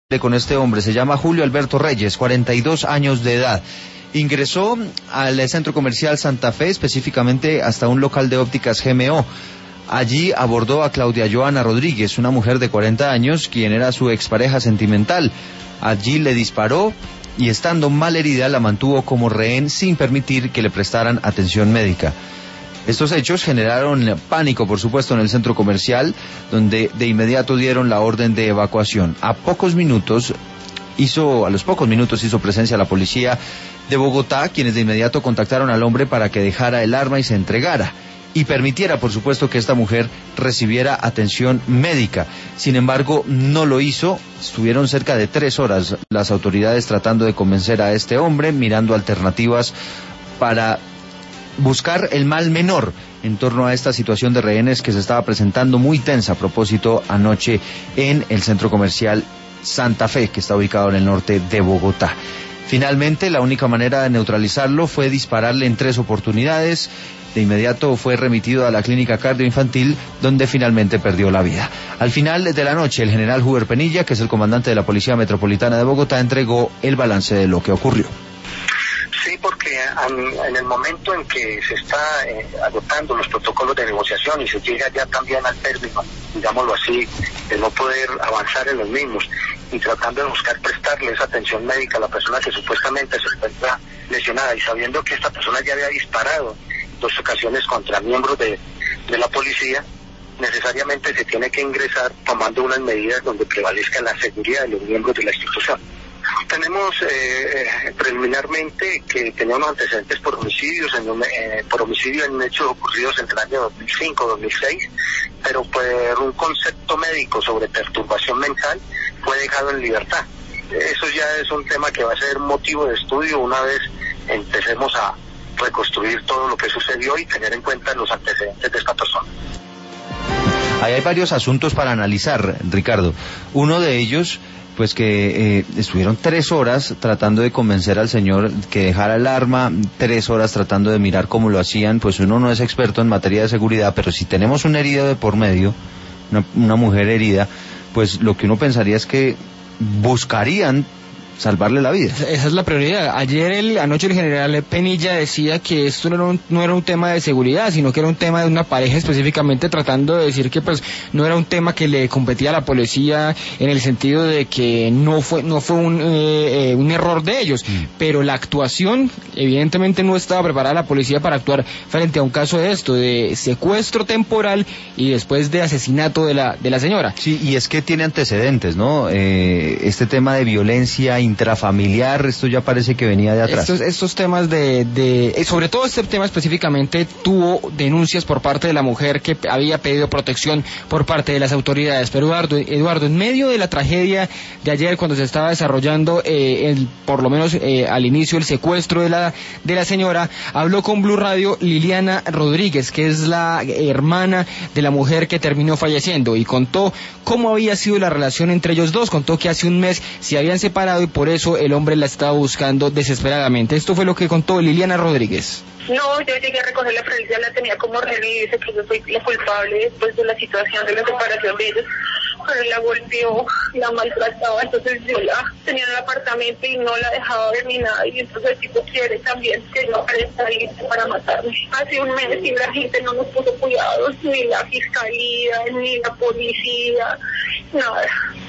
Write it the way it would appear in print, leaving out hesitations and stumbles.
Con este hombre, se llama Julio Alberto Reyes, 42 años de edad. Ingresó al centro comercial Santa Fe, específicamente hasta un local de ópticas GMO. Allí abordó a Claudia Joana Rodríguez, una mujer de 40 años, quien era su expareja sentimental. Allí le disparó y, estando mal herida, la mantuvo como rehén sin permitir que le prestaran atención médica. Estos hechos generaron pánico, por supuesto, en el centro comercial, donde de inmediato dieron la orden de evacuación. A los pocos minutos hizo presencia la policía de Bogotá, quienes de inmediato contactaron al hombre para que dejara el arma y se entregara, y permitiera, por supuesto, que esta mujer recibiera atención médica. Sin embargo, no lo hizo. Estuvieron cerca de 3 horas las autoridades tratando de convencer a este hombre, mirando alternativas para buscar el mal menor en torno a esta situación de rehenes que se estaba presentando muy tensa a propósito anoche en el centro comercial Santa Fe, que está ubicado en el norte de Bogotá. Finalmente, la única manera de neutralizarlo fue dispararle en 3 oportunidades. De inmediato fue remitido a la clínica cardioinfantil, donde finalmente perdió la vida. Al final de la noche, el general Huber Penilla, que es el comandante de la Policía Metropolitana de Bogotá, entregó el balance de lo que ocurrió. Sí, porque en el momento en que se está agotando los protocolos de negociación y se llega ya también al término, digámoslo así, de no poder avanzar en los mismos y tratando de buscar prestarle esa atención médica a la persona que supuestamente se encuentra lesionada, y sabiendo que esta persona ya había disparado en 2 ocasiones contra miembros de la policía, necesariamente se tiene que ingresar tomando unas medidas donde prevalezca la seguridad de los miembros de la institución. Tenemos preliminarmente que tenía unos antecedentes por homicidios, por homicidio en hechos ocurridos entre el año 2005-2006, pero por un concepto médico sobre perturbación mental fue dejado en libertad. Eso ya es un tema que va a ser motivo de estudio una vez empecemos a reconstruir todo lo que sucedió y tener en cuenta los antecedentes de esta persona. Ahí hay varios asuntos para analizar, Ricardo. Uno de ellos, pues que estuvieron 3 horas tratando de convencer al señor que dejara el arma, 3 horas tratando de mirar cómo lo hacían. Pues uno no es experto en materia de seguridad, pero si tenemos un herido de por medio, una mujer herida, pues lo que uno pensaría es que buscarían salvarle la vida. Esa es la prioridad. Anoche el general Penilla decía que esto no era un tema de seguridad, sino que era un tema de una pareja, específicamente tratando de decir que pues no era un tema que le competía a la policía, en el sentido de que no fue un error de ellos, pero la actuación, evidentemente no estaba preparada la policía para actuar frente a un caso de esto, de secuestro temporal y después de asesinato de la señora. Sí, y es que tiene antecedentes, ¿no? Este tema de violencia intrafamiliar, esto ya parece que venía de atrás. Estos temas sobre todo este tema específicamente, tuvo denuncias por parte de la mujer que había pedido protección por parte de las autoridades. Pero Eduardo, en medio de la tragedia de ayer, cuando se estaba desarrollando por lo menos al inicio el secuestro de la señora, habló con Blue Radio Liliana Rodríguez, que es la hermana de la mujer que terminó falleciendo, y contó cómo había sido la relación entre ellos dos. Contó que hace un mes se habían separado y por eso el hombre la estaba buscando desesperadamente. Esto fue lo que contó Liliana Rodríguez. No, yo llegué a recogerla, pero él ya la tenía como rehén y dice que yo soy la culpable después de la situación de la separación de ellos. Pero él la golpeó, la maltrataba, entonces yo la tenía en el apartamento y no la dejaba ver ni nada, y entonces el tipo quiere también que yo aparezca ahí para matarme. Hace un mes y la gente no nos puso cuidados, ni la fiscalía, ni la policía, nada.